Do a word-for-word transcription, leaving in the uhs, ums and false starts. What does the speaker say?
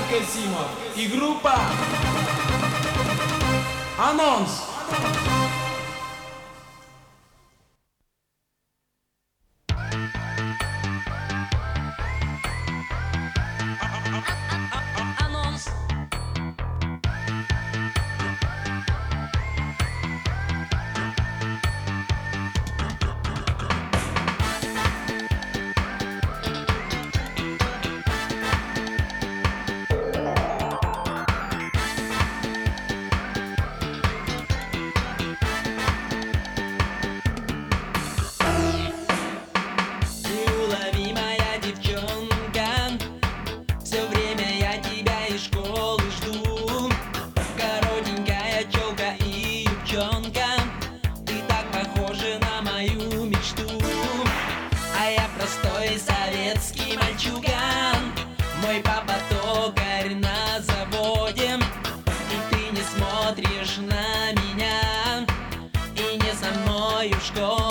Касимов и группа «Анонс». Анонс. Неуловимая девчонка, все время я тебя из школы жду. Коротенькая челка и юбчонка, ты так похожа на мою мечту. А я простой советский мальчуган, мой папа токарь на заводе. И ты не смотришь на меня, и не со мною в школу